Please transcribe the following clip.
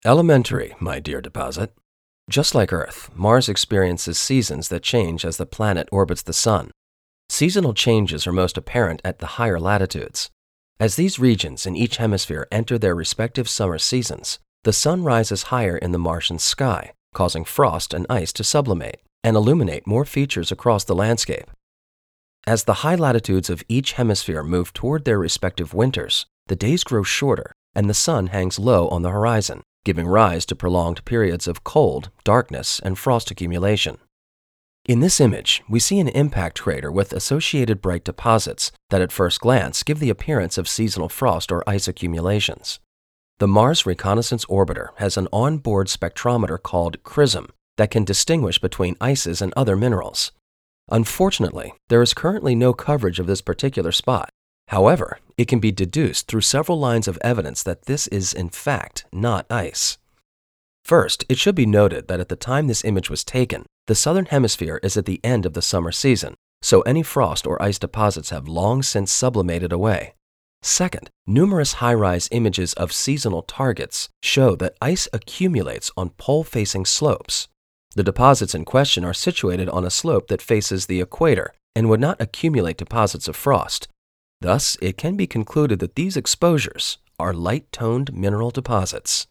Elementary, my dear deposit. Just like Earth, Mars experiences seasons that change as the planet orbits the Sun. Seasonal changes are most apparent at the higher latitudes. As these regions in each hemisphere enter their respective summer seasons, the Sun rises higher in the Martian sky, causing frost and ice to sublimate and illuminate more features across the landscape. As the high latitudes of each hemisphere move toward their respective winters, the days grow shorter and the Sun hangs low on the horizon, giving rise to prolonged periods of cold, darkness, and frost accumulation. In this image, we see an impact crater with associated bright deposits that at first glance give the appearance of seasonal frost or ice accumulations. The Mars Reconnaissance Orbiter has an onboard spectrometer called CRISM that can distinguish between ices and other minerals. Unfortunately, there is currently no coverage of this particular spot. However, it can be deduced through several lines of evidence that this is in fact not ice. First, it should be noted that at the time this image was taken, the southern hemisphere is at the end of the summer season, so any frost or ice deposits have long since sublimated away. Second, numerous high-rise images of seasonal targets show that ice accumulates on pole-facing slopes. The deposits in question are situated on a slope that faces the equator and would not accumulate deposits of frost. Thus, it can be concluded that these exposures are light-toned mineral deposits.